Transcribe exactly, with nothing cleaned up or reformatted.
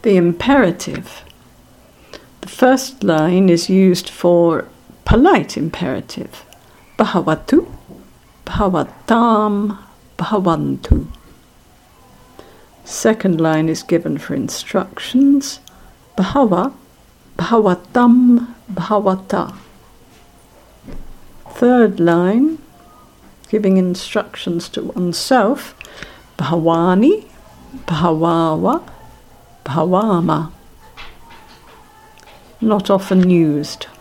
The imperative. The first line is used for polite imperative. Bhavatu, bhavatam, bhavantu. Second line is given for instructions. Bhava, bhavatam, bhavata. Third line, giving instructions to oneself. Bhavani, bhavawa, bhavama. Not often used.